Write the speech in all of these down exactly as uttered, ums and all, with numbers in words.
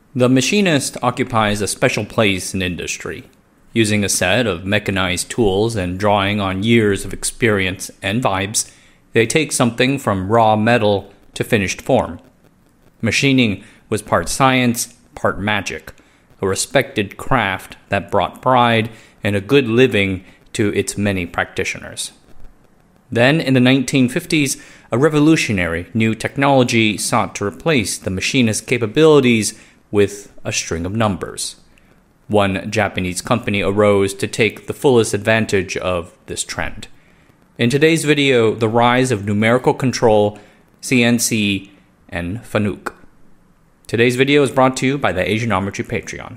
The machinist occupies a special place in industry. Using a set of mechanized tools and drawing on years of experience and vibes, they take something from raw metal to finished form. Machining was part science, part magic, a respected craft that brought pride and a good living to its many practitioners. Then, in the nineteen fifties, a revolutionary new technology sought to replace the machinist's capabilities with a string of numbers. One Japanese company arose to take the fullest advantage of this trend. In today's video, the rise of numerical control, C N C, and Fanuc. Today's video is brought to you by the Asianometry Patreon.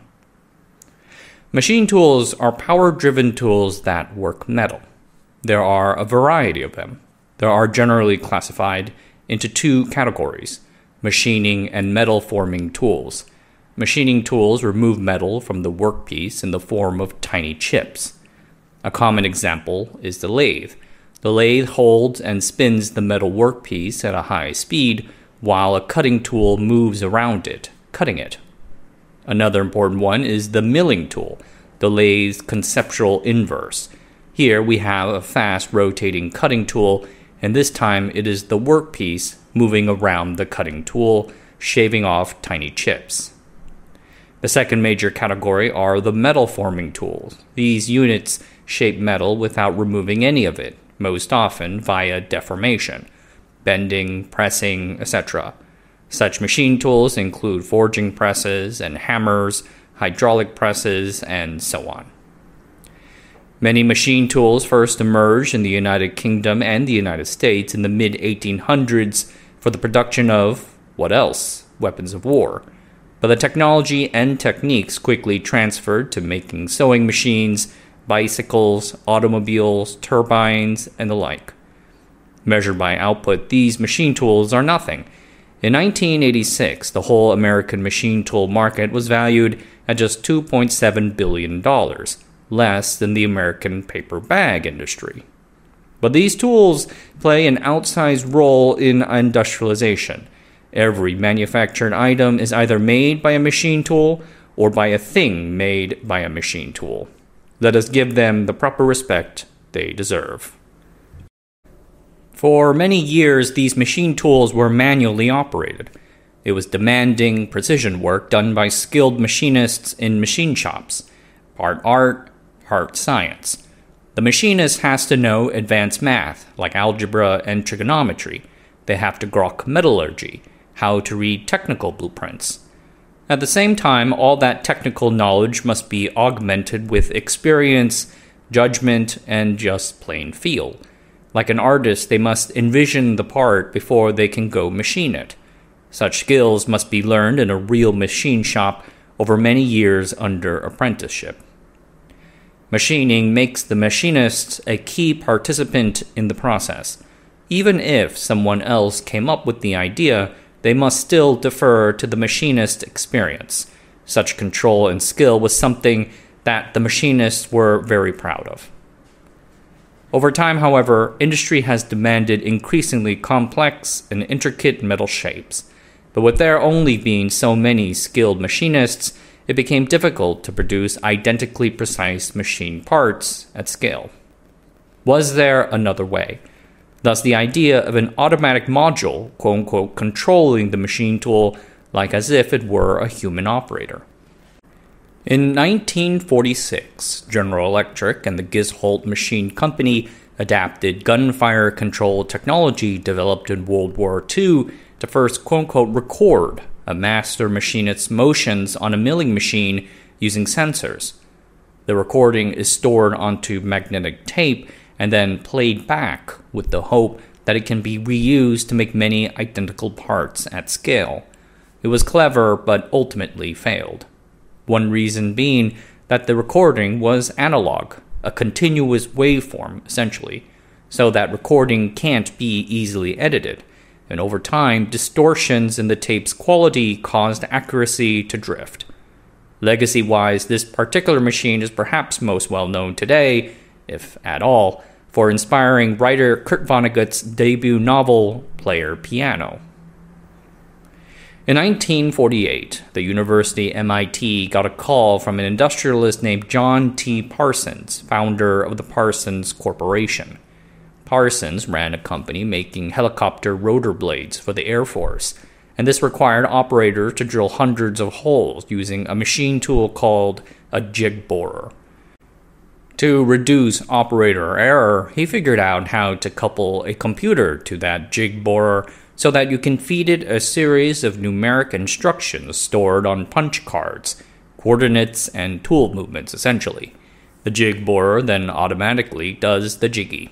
Machine tools are power-driven tools that work metal. There are a variety of them. They are generally classified into two categories: machining and metal forming tools. Machining tools remove metal from the workpiece in the form of tiny chips. A common example is the lathe. The lathe holds and spins the metal workpiece at a high speed while a cutting tool moves around it, cutting it. Another important one is the milling tool, the lathe's conceptual inverse. Here we have a fast rotating cutting tool, and this time it is the workpiece moving around the cutting tool, shaving off tiny chips. The second major category are the metal forming tools. These units shape metal without removing any of it, most often via deformation, bending, pressing, et cetera. Such machine tools include forging presses and hammers, hydraulic presses, and so on. Many machine tools first emerged in the United Kingdom and the United States in the mid eighteen hundreds for the production of, what else? Weapons of war. But the technology and techniques quickly transferred to making sewing machines, bicycles, automobiles, turbines, and the like. Measured by output, these machine tools are nothing. In nineteen eighty-six, the whole American machine tool market was valued at just two point seven billion dollars, less than the American paper bag industry. But these tools play an outsized role in industrialization. Every manufactured item is either made by a machine tool or by a thing made by a machine tool. Let us give them the proper respect they deserve. For many years, these machine tools were manually operated. It was demanding precision work done by skilled machinists in machine shops. Part art, part science. The machinist has to know advanced math, like algebra and trigonometry. They have to grok metallurgy, how to read technical blueprints. At the same time, all that technical knowledge must be augmented with experience, judgment, and just plain feel. Like an artist, they must envision the part before they can go machine it. Such skills must be learned in a real machine shop over many years under apprenticeship. Machining makes the machinist a key participant in the process. Even if someone else came up with the idea, they must still defer to the machinist's experience. Such control and skill was something that the machinists were very proud of. Over time, however, industry has demanded increasingly complex and intricate metal shapes. But with there only being so many skilled machinists, it became difficult to produce identically precise machine parts at scale. Was there another way? Thus, the idea of an automatic module, quote-unquote, controlling the machine tool like as if it were a human operator. In nineteen forty-six, General Electric and the Gizholt Machine Company adapted gunfire control technology developed in World War Two to first, quote-unquote, record a master machinist's motions on a milling machine using sensors. The recording is stored onto magnetic tape and then played back with the hope that it can be reused to make many identical parts at scale. It was clever, but ultimately failed. One reason being that the recording was analog, a continuous waveform, essentially, so that recording can't be easily edited, and over time, distortions in the tape's quality caused accuracy to drift. Legacy-wise, this particular machine is perhaps most well known today, if at all, for inspiring writer Kurt Vonnegut's debut novel, Player Piano. In nineteen forty-eight, the University M I T got a call from an industrialist named John T. Parsons, founder of the Parsons Corporation. Parsons ran a company making helicopter rotor blades for the Air Force, and this required operators to drill hundreds of holes using a machine tool called a jig borer. To reduce operator error, he figured out how to couple a computer to that jig borer so that you can feed it a series of numeric instructions stored on punch cards, coordinates and tool movements essentially. The jig borer then automatically does the jiggy.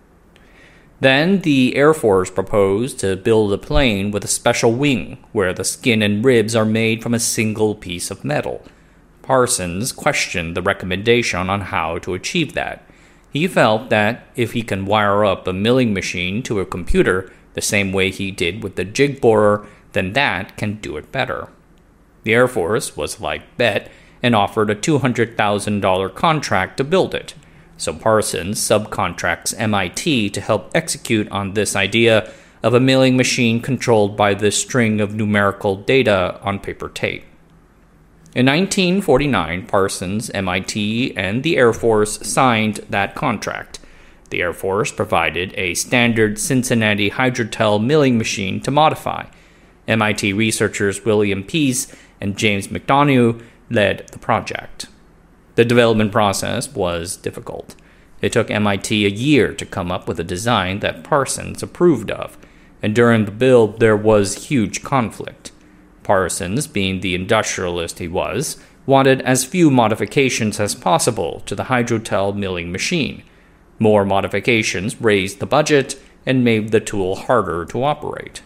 Then the Air Force proposed to build a plane with a special wing where the skin and ribs are made from a single piece of metal. Parsons questioned the recommendation on how to achieve that. He felt that if he can wire up a milling machine to a computer the same way he did with the jig borer, then that can do it better. The Air Force was like bet and offered a two hundred thousand dollars contract to build it. So Parsons subcontracts M I T to help execute on this idea of a milling machine controlled by this string of numerical data on paper tape. In nineteen forty-nine, Parsons, M I T, and the Air Force signed that contract. The Air Force provided a standard Cincinnati Hydrotel milling machine to modify. M I T researchers William Pease and James McDonough led the project. The development process was difficult. It took M I T a year to come up with a design that Parsons approved of, and during the build there was huge conflict. Parsons, being the industrialist he was, wanted as few modifications as possible to the Hydrotel milling machine. More modifications raised the budget and made the tool harder to operate.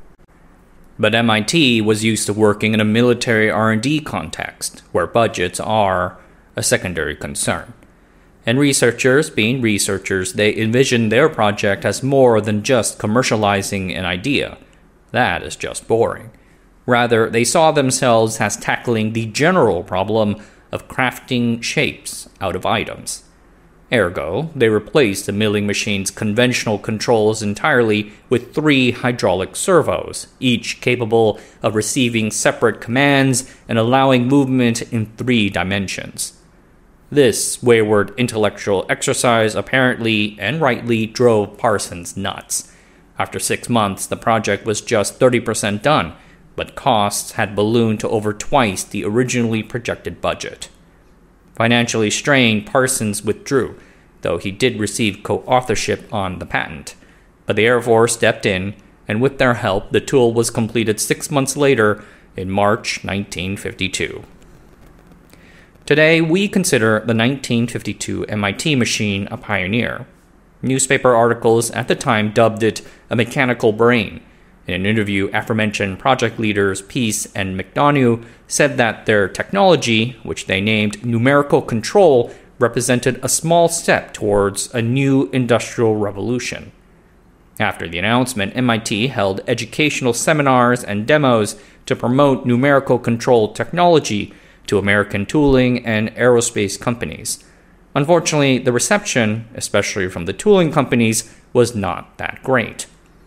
But M I T was used to working in a military R and D context, where budgets are a secondary concern. And researchers, being researchers, they envisioned their project as more than just commercializing an idea. That is just boring. Rather, they saw themselves as tackling the general problem of crafting shapes out of items. Ergo, they replaced the milling machine's conventional controls entirely with three hydraulic servos, each capable of receiving separate commands and allowing movement in three dimensions. This wayward intellectual exercise apparently and rightly drove Parsons nuts. After six months, the project was just thirty percent done, but costs had ballooned to over twice the originally projected budget. Financially strained, Parsons withdrew, though he did receive co-authorship on the patent. But the Air Force stepped in, and with their help, the tool was completed six months later in March nineteen fifty-two. Today, we consider the nineteen fifty-two M I T machine a pioneer. Newspaper articles at the time dubbed it a mechanical brain. In an interview, aforementioned project leaders Pease and McDonough said that their technology, which they named numerical control, represented a small step towards a new industrial revolution. After the announcement, M I T held educational seminars and demos to promote numerical control technology to American tooling and aerospace companies. Unfortunately, the reception, especially from the tooling companies, was not that great.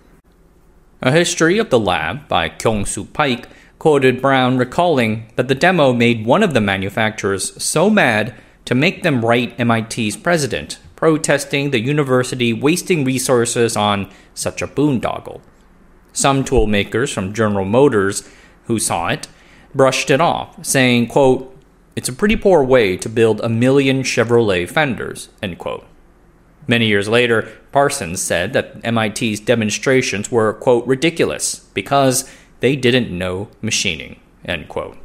A History of the Lab by Kyung-Soo Pike quoted Brown recalling that the demo made one of the manufacturers so mad to make them write M I T's president, protesting the university wasting resources on such a boondoggle. Some tool makers from General Motors who saw it brushed it off, saying, quote, "It's a pretty poor way to build a million Chevrolet fenders," end quote. Many years later, Parsons said that M I T's demonstrations were, quote, "ridiculous because they didn't know machining," end quote.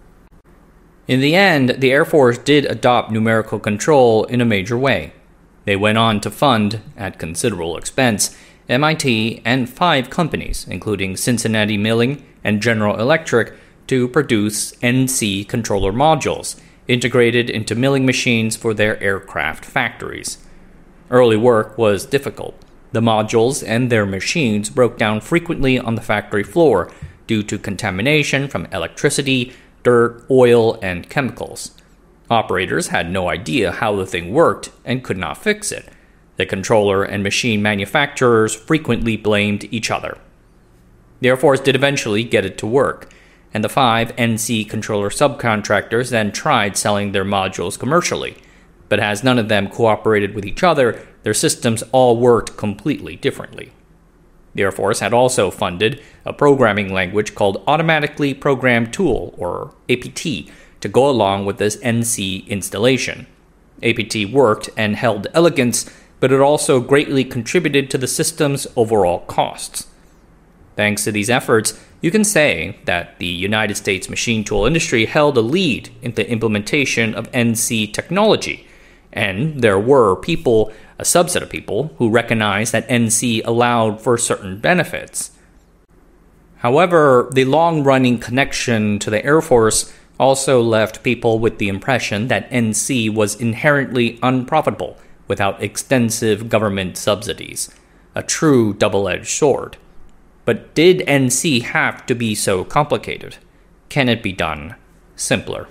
In the end, the Air Force did adopt numerical control in a major way. They went on to fund, at considerable expense, M I T and five companies, including Cincinnati Milling and General Electric, to produce N C controller modules, integrated into milling machines for their aircraft factories. Early work was difficult. The modules and their machines broke down frequently on the factory floor due to contamination from electricity, dirt, oil, and chemicals. Operators had no idea how the thing worked and could not fix it. The controller and machine manufacturers frequently blamed each other. The Air Force did eventually get it to work, and the five N C controller subcontractors then tried selling their modules commercially. But as none of them cooperated with each other, their systems all worked completely differently. The Air Force had also funded a programming language called Automatically Programmed Tool, or A P T, to go along with this N C installation. A P T worked and held elegance, but it also greatly contributed to the system's overall costs. Thanks to these efforts, you can say that the United States machine tool industry held a lead in the implementation of N C technology, and there were people, a subset of people, who recognized that N C allowed for certain benefits. However, the long-running connection to the Air Force also left people with the impression that N C was inherently unprofitable without extensive government subsidies, a true double-edged sword. But did N C have to be so complicated? Can it be done simpler?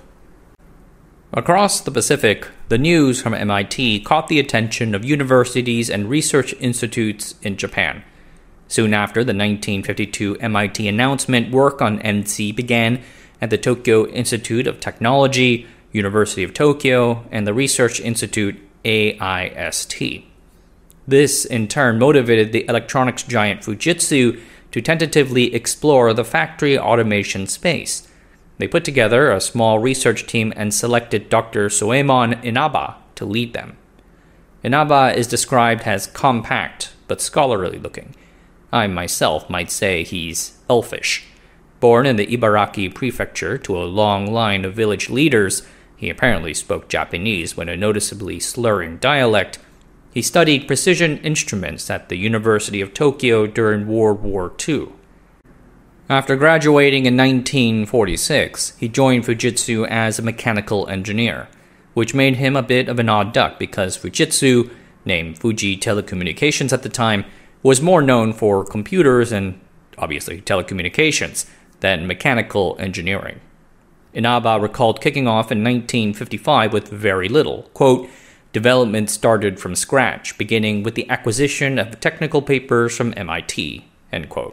Across the Pacific, the news from M I T caught the attention of universities and research institutes in Japan. Soon after the nineteen fifty-two M I T announcement, work on N C began at the Tokyo Institute of Technology, University of Tokyo, and the Research Institute A I S T. This, in turn, motivated the electronics giant Fujitsu to tentatively explore the factory automation space. They put together a small research team and selected Doctor Soemon Inaba to lead them. Inaba is described as compact but scholarly looking. I myself might say he's elfish. Born in the Ibaraki prefecture to a long line of village leaders, he apparently spoke Japanese with a noticeably slurring dialect. He studied precision instruments at the University of Tokyo during World War Two. After graduating in nineteen forty-six, he joined Fujitsu as a mechanical engineer, which made him a bit of an odd duck because Fujitsu, named Fuji Telecommunications at the time, was more known for computers and, obviously, telecommunications than mechanical engineering. Inaba recalled kicking off in nineteen fifty-five with very little. Quote, "Development started from scratch, beginning with the acquisition of technical papers from M I T." End quote.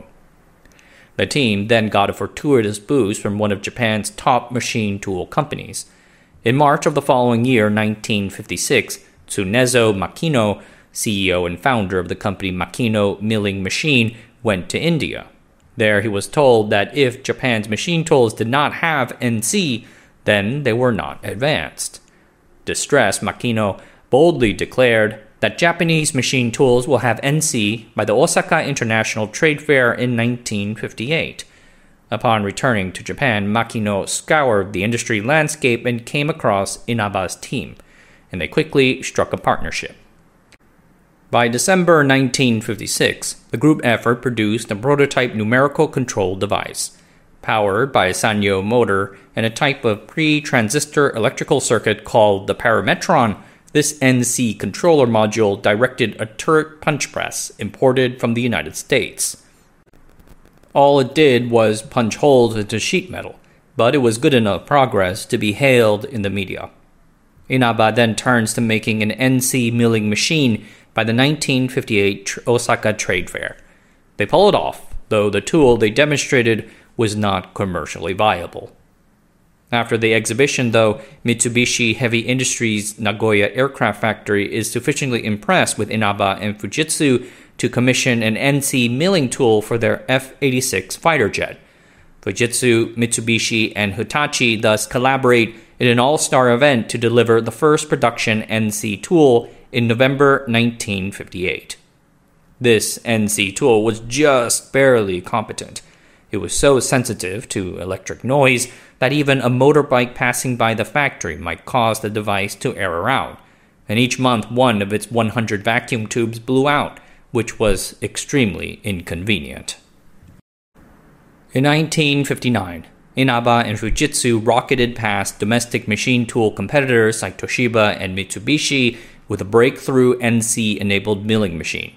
The team then got a fortuitous boost from one of Japan's top machine tool companies. In March of the following year, nineteen fifty-six, Tsunezo Makino, C E O and founder of the company Makino Milling Machine, went to India. There he was told that if Japan's machine tools did not have N C, then they were not advanced. Distressed, Makino boldly declared that Japanese machine tools will have N C by the Osaka International Trade Fair in nineteen fifty-eight. Upon returning to Japan, Makino scoured the industry landscape and came across Inaba's team, and they quickly struck a partnership. By December nineteen fifty-six, the group effort produced a prototype numerical control device. Powered by a Sanyo motor and a type of pre-transistor electrical circuit called the parametron, this N C controller module directed a turret punch press imported from the United States. All it did was punch holes into sheet metal, but it was good enough progress to be hailed in the media. Inaba then turns to making an N C milling machine by the nineteen fifty-eight Osaka Trade Fair. They pull it off, though the tool they demonstrated was not commercially viable. After the exhibition, though, Mitsubishi Heavy Industries Nagoya Aircraft Factory is sufficiently impressed with Inaba and Fujitsu to commission an N C milling tool for their F eighty-six fighter jet. Fujitsu, Mitsubishi, and Hitachi thus collaborate in an all-star event to deliver the first production N C tool in November nineteen fifty-eight. This N C tool was just barely competent. It was so sensitive to electric noise that even a motorbike passing by the factory might cause the device to error out, and each month one of its one hundred vacuum tubes blew out, which was extremely inconvenient. In nineteen fifty-nine, Inaba and Fujitsu rocketed past domestic machine tool competitors like Toshiba and Mitsubishi with a breakthrough N C-enabled milling machine.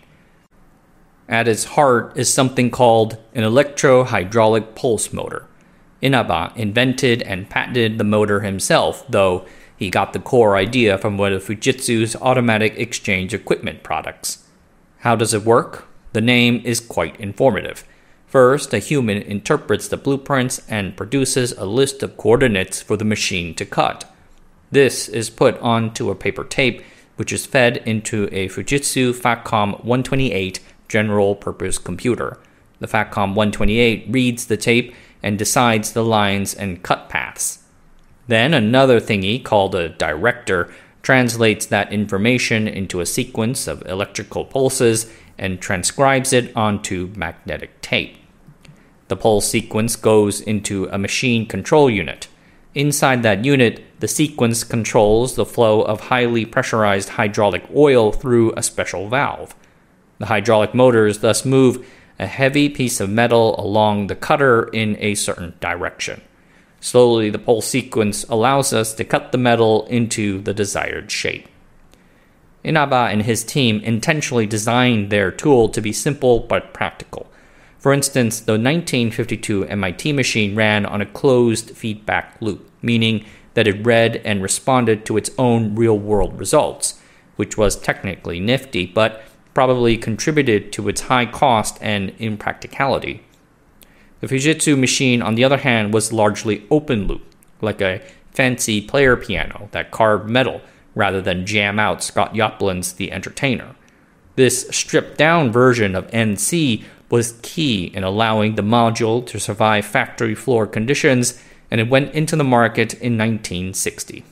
At its heart is something called an electro-hydraulic pulse motor. Inaba invented and patented the motor himself, though he got the core idea from one of Fujitsu's automatic exchange equipment products. How does it work? The name is quite informative. First, a human interprets the blueprints and produces a list of coordinates for the machine to cut. This is put onto a paper tape, which is fed into a Fujitsu Fatcom one twenty-eight general-purpose computer. The Fatcom one twenty-eight reads the tape and decides the lines and cut paths. Then another thingy called a director translates that information into a sequence of electrical pulses and transcribes it onto magnetic tape. The pulse sequence goes into a machine control unit. Inside that unit, the sequence controls the flow of highly pressurized hydraulic oil through a special valve. The hydraulic motors thus move a heavy piece of metal along the cutter in a certain direction. Slowly, the pulse sequence allows us to cut the metal into the desired shape. Inaba and his team intentionally designed their tool to be simple but practical. For instance, the nineteen fifty-two M I T machine ran on a closed feedback loop, meaning that it read and responded to its own real-world results, which was technically nifty, but probably contributed to its high cost and impracticality. The Fujitsu machine, on the other hand, was largely open-loop, like a fancy player piano that carved metal rather than jam out Scott Yoplin's The Entertainer. This stripped-down version of N C was key in allowing the module to survive factory floor conditions, and it went into the market in nineteen sixty.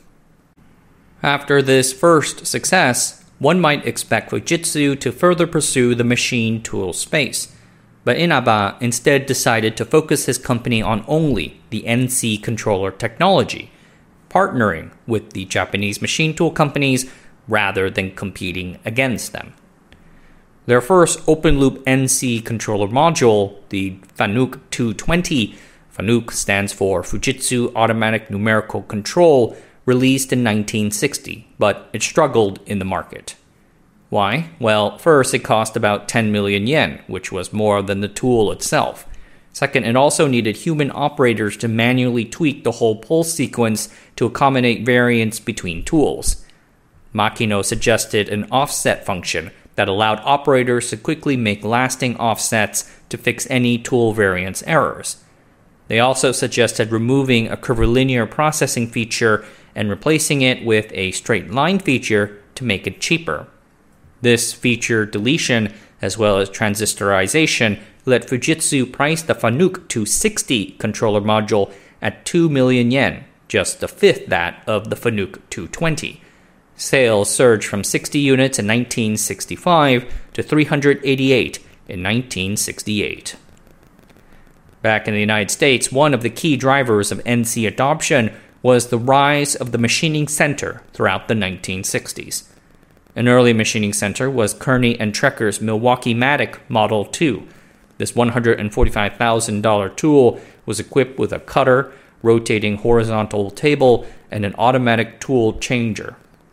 After this first success, one might expect Fujitsu to further pursue the machine tool space, but Inaba instead decided to focus his company on only the N C controller technology, partnering with the Japanese machine tool companies rather than competing against them. Their first open-loop N C controller module, the Fanuc two twenty, Fanuc stands for Fujitsu Automatic Numerical Control, released in nineteen sixty, but it struggled in the market. Why? Well, first, it cost about ten million yen, which was more than the tool itself. Second, it also needed human operators to manually tweak the whole pulse sequence to accommodate variance between tools. Makino suggested an offset function that allowed operators to quickly make lasting offsets to fix any tool variance errors. They also suggested removing a curvilinear processing feature and replacing it with a straight line feature to make it cheaper. This feature deletion, as well as transistorization, let Fujitsu price the Fanuc two sixty controller module at two million yen, just a fifth that of the Fanuc two twenty. Sales surged from sixty units in nineteen sixty-five to three hundred eighty-eight in nineteen sixty-eight. Back in the United States, one of the key drivers of N C adoption was the rise of the machining center throughout the nineteen sixties. An early machining center was Kearney and Trekker's Milwaukee Matic Model two. This one hundred forty-five thousand dollars tool was equipped with a cutter, rotating horizontal table, and an automatic tool changer.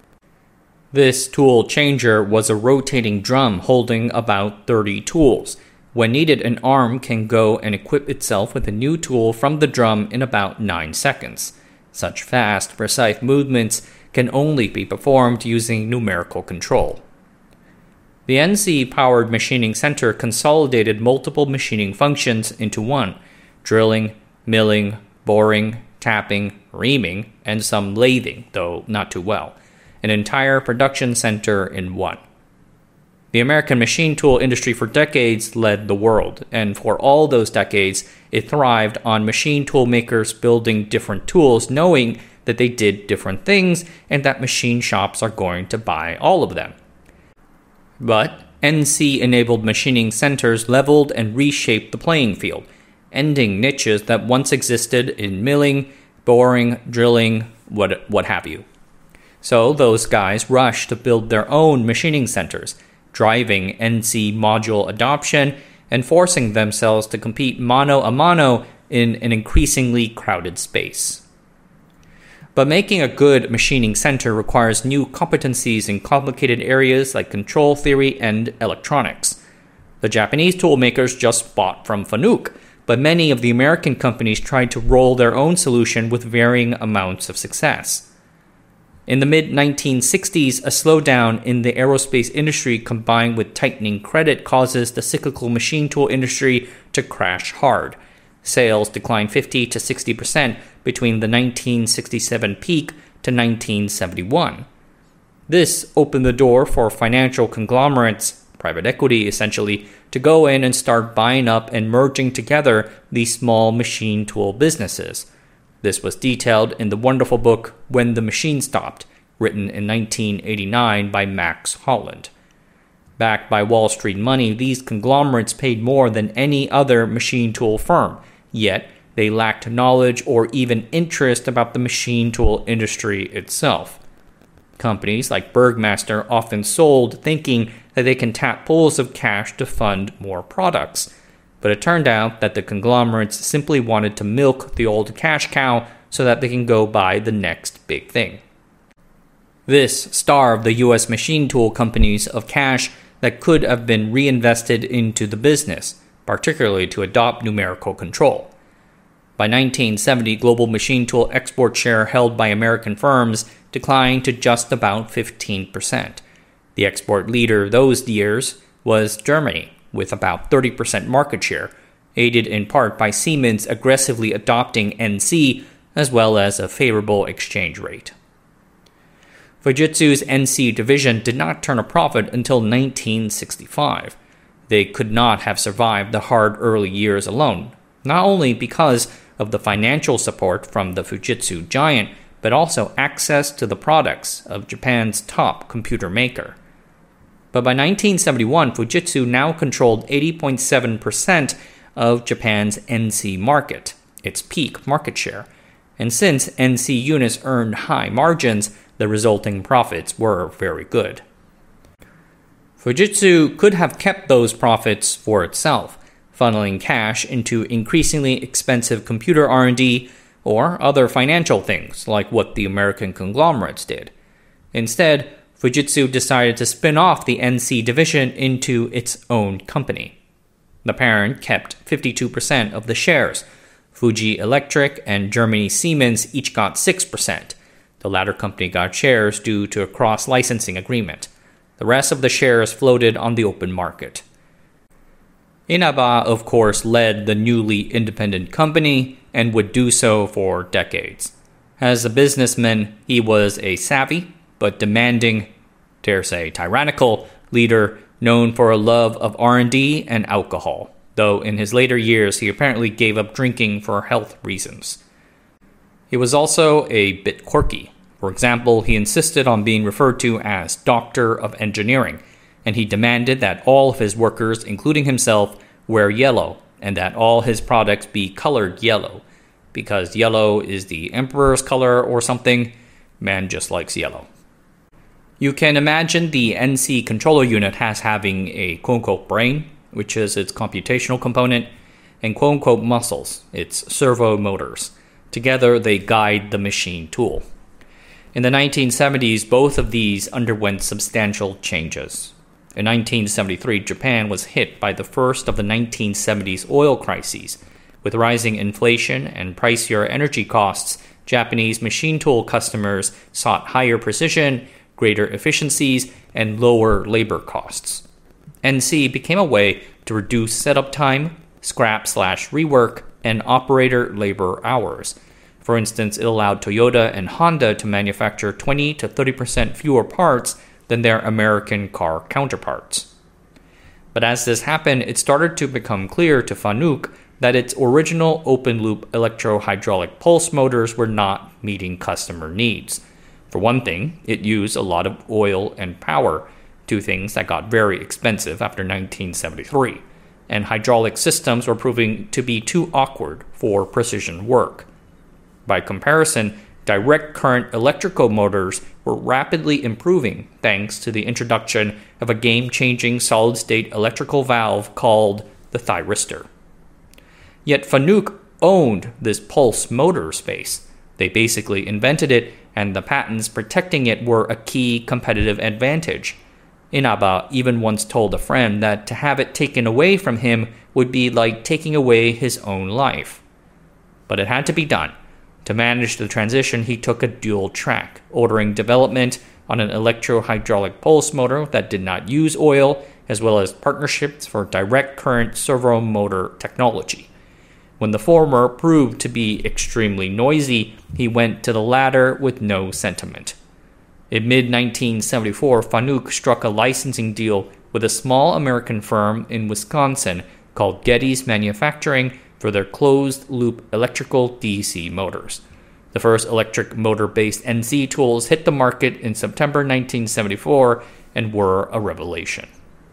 This tool changer was a rotating drum holding about thirty tools. When needed, an arm can go and equip itself with a new tool from the drum in about nine seconds. Such fast, precise movements can only be performed using numerical control. The N C-powered machining center consolidated multiple machining functions into one: drilling, milling, boring, tapping, reaming, and some lathing, though not too well. An entire production center in one. The American machine tool industry for decades led the world, and for all those decades, it thrived on machine tool makers building different tools, knowing that they did different things and that machine shops are going to buy all of them. But N C-enabled machining centers leveled and reshaped the playing field, ending niches that once existed in milling, boring, drilling, what, what have you. So those guys rushed to build their own machining centers, driving N C module adoption and forcing themselves to compete mano a mano in an increasingly crowded space. But making a good machining center requires new competencies in complicated areas like control theory and electronics. The Japanese tool makers just bought from Fanuc, but many of the American companies tried to roll their own solution with varying amounts of success. In the mid nineteen sixties, a slowdown in the aerospace industry combined with tightening credit causes the cyclical machine tool industry to crash hard. Sales declined fifty to sixty percent between the nineteen sixty-seven peak to nineteen seventy-one. This opened the door for financial conglomerates, private equity essentially, to go in and start buying up and merging together these small machine tool businesses. This was detailed in the wonderful book When the Machine Stopped, written in nineteen eighty-nine by Max Holland. Backed by Wall Street money, these conglomerates paid more than any other machine tool firm, yet they lacked knowledge or even interest about the machine tool industry itself. Companies like Bergmaster often sold thinking that they can tap pools of cash to fund more products, but it turned out that the conglomerates simply wanted to milk the old cash cow so that they can go buy the next big thing. This starved the U S machine tool companies of cash that could have been reinvested into the business, particularly to adopt numerical control. By nineteen seventy, global machine tool export share held by American firms declined to just about fifteen percent. The export leader those years was Germany, with about thirty percent market share, aided in part by Siemens aggressively adopting N C as well as a favorable exchange rate. Fujitsu's N C division did not turn a profit until nineteen sixty-five. They could not have survived the hard early years alone, not only because of the financial support from the Fujitsu giant, but also access to the products of Japan's top computer maker. But by nineteen seventy-one, Fujitsu now controlled eighty point seven percent of Japan's N C market, its peak market share. And since N C units earned high margins, the resulting profits were very good. Fujitsu could have kept those profits for itself, funneling cash into increasingly expensive computer R and D or other financial things like what the American conglomerates did. Instead, Fujitsu decided to spin off the N C division into its own company. The parent kept fifty-two percent of the shares. Fuji Electric and Germany Siemens each got six percent. The latter company got shares due to a cross-licensing agreement. The rest of the shares floated on the open market. Inaba, of course, led the newly independent company and would do so for decades. As a businessman, he was a savvy but demanding, dare say tyrannical, leader known for a love of R and D and alcohol, though in his later years he apparently gave up drinking for health reasons. He was also a bit quirky. For example, he insisted on being referred to as Doctor of Engineering, and he demanded that all of his workers, including himself, wear yellow, and that all his products be colored yellow, because yellow is the emperor's color or something. Man just likes yellow. You can imagine the N C controller unit as having a quote-unquote brain, which is its computational component, and quote-unquote muscles, its servo motors. Together, they guide the machine tool. In the nineteen seventies, both of these underwent substantial changes. In nineteen seventy-three, Japan was hit by the first of the nineteen seventies oil crises. With rising inflation and pricier energy costs, Japanese machine tool customers sought higher precision, greater efficiencies, and lower labor costs. N C became a way to reduce setup time, scrap slash rework, and operator labor hours. For instance, it allowed Toyota and Honda to manufacture twenty to thirty percent fewer parts than their American car counterparts. But as this happened, it started to become clear to Fanuc that its original open-loop electro-hydraulic pulse motors were not meeting customer needs. For one thing, it used a lot of oil and power, two things that got very expensive after nineteen seventy-three, and hydraulic systems were proving to be too awkward for precision work. By comparison, direct current electrical motors were rapidly improving thanks to the introduction of a game-changing solid-state electrical valve called the thyristor. Yet Fanuc owned this pulse motor space. They basically invented it, and the patents protecting it were a key competitive advantage. Inaba even once told a friend that to have it taken away from him would be like taking away his own life. But it had to be done. To manage the transition, he took a dual track, ordering development on an electro-hydraulic pulse motor that did not use oil as well as partnerships for direct current servo motor technology. When the former proved to be extremely noisy, he went to the latter with no sentiment. In mid nineteen seventy-four, Fanuc struck a licensing deal with a small American firm in Wisconsin called Getty's Manufacturing for their closed-loop electrical D C motors. The first electric motor-based N C tools hit the market in September nineteen seventy-four and were a revelation.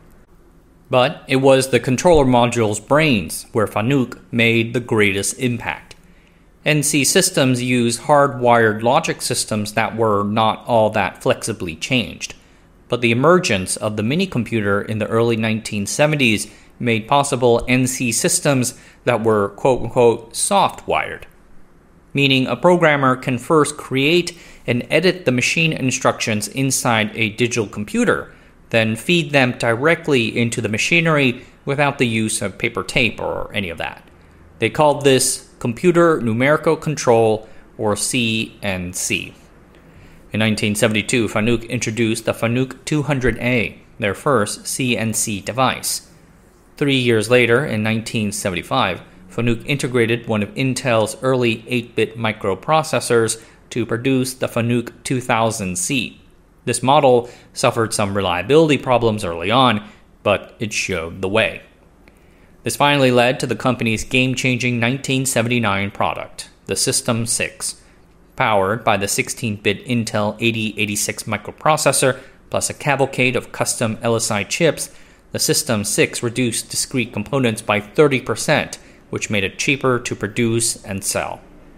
But it was the controller module's brains where Fanuc made the greatest impact. N C systems use hardwired logic systems that were not all that flexibly changed. But the emergence of the minicomputer in the early nineteen seventies made possible N C systems that were quote-unquote soft-wired, meaning a programmer can first create and edit the machine instructions inside a digital computer, then feed them directly into the machinery without the use of paper tape or any of that. They called this Computer Numerical Control, or C N C. In nineteen seventy-two, Fanuc introduced the Fanuc two hundred A, their first C N C device. Three years later, in nineteen seventy-five, Fanuc integrated one of Intel's early eight-bit microprocessors to produce the Fanuc two thousand C. This model suffered some reliability problems early on, but it showed the way. This finally led to the company's game-changing nineteen seventy-nine product, the System six. Powered by the sixteen-bit Intel eighty eighty-six microprocessor plus a cavalcade of custom L S I chips, the System six reduced discrete components by thirty percent, which made it cheaper to produce and sell.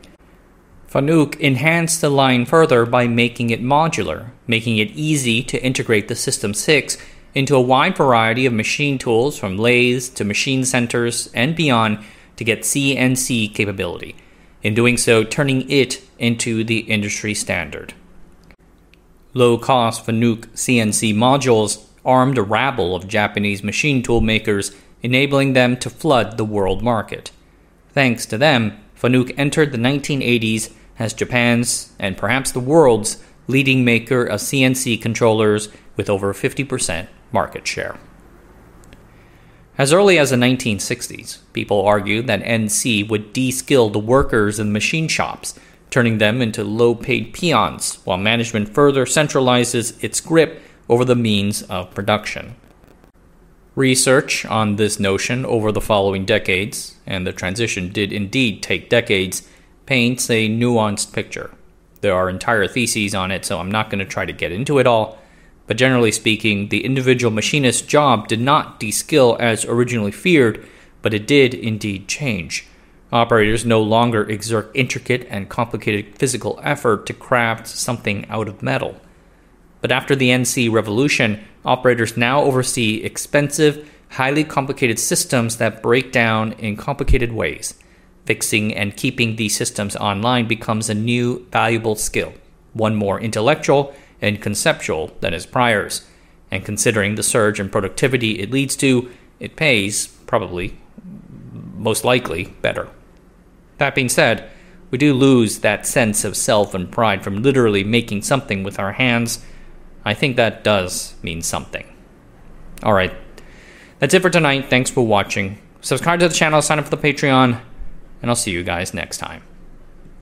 Fanuc enhanced the line further by making it modular, making it easy to integrate the System six into a wide variety of machine tools from lathes to machine centers and beyond to get C N C capability, in doing so turning it into the industry standard. Low-cost Fanuc C N C modules armed a rabble of Japanese machine tool makers, enabling them to flood the world market. Thanks to them, Fanuc entered the nineteen eighties as Japan's, and perhaps the world's, leading maker of C N C controllers with over fifty percent market share. As early as the nineteen sixties, people argued that N C would de-skill the workers in machine shops, turning them into low-paid peons, while management further centralizes its grip over the means of production. Research on this notion over the following decades, and the transition did indeed take decades, paints a nuanced picture. There are entire theses on it, so I'm not going to try to get into it all, but generally speaking, the individual machinist's job did not de-skill as originally feared, but it did indeed change. Operators no longer exert intricate and complicated physical effort to craft something out of metal. But after the N C revolution, operators now oversee expensive, highly complicated systems that break down in complicated ways. Fixing and keeping these systems online becomes a new, valuable skill, one more intellectual and conceptual than its priors. And considering the surge in productivity it leads to, it pays, probably, most likely, better. That being said, we do lose that sense of self and pride from literally making something with our hands. I think that does mean something. Alright, that's it for tonight. Thanks for watching. Subscribe to the channel, sign up for the Patreon, and I'll see you guys next time.